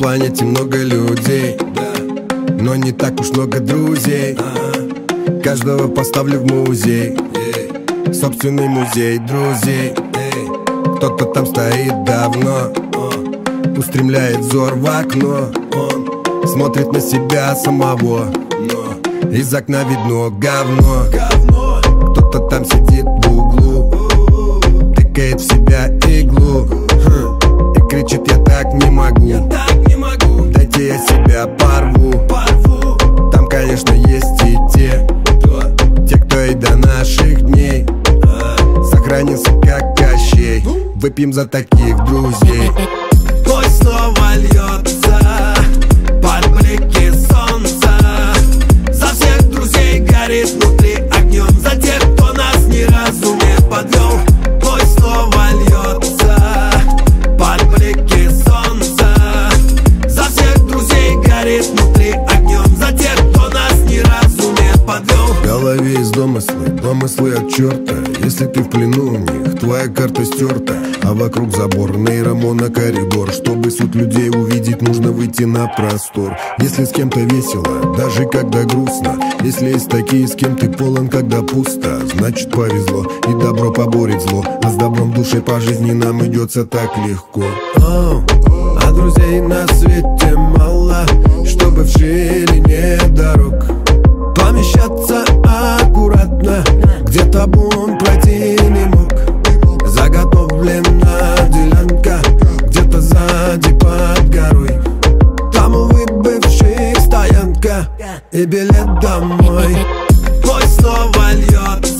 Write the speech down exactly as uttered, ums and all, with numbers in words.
планете много людей, но не так уж много друзей. Каждого поставлю в музей, собственный музей друзей. Кто-то там стоит давно, устремляет взор в окно, смотрит на себя самого, из окна видно говно. Кто-то там сидит в углу, тыкает в себя иглу и кричит: я так не могу, дайте я себя порву. Там, конечно, есть и те, те, кто и до наших дней сохранился как Кощей. Выпьем за таких друзей. Пусть снова льется под блики солнца, за всех друзей горит внутри огнем, за тех, кто нас ни разу не подвел. Пусть снова льется под блики солнца, за всех друзей горит внутри огнем, за тех, кто нас ни разу не подвел. В голове есть домыслы, домыслы от черта. Если ты в плену у них, твоя карта стерта, а вокруг забор, нейромонокоридор. Чтобы суть людей увидеть, нужно выйти на простор. Если с кем-то весело, даже когда грустно, если есть такие, с кем ты полон, когда пусто, значит повезло, и добро поборет зло. А с добром в душе по жизни нам идется так легко. О, а друзей на свете мало, чтобы в ширине дорог помещаться аккуратно, где табун пройти не мог. Заготовлена делянка где-то сзади под горой, там у выбывших стоянка и билет домой. Пусть снова льется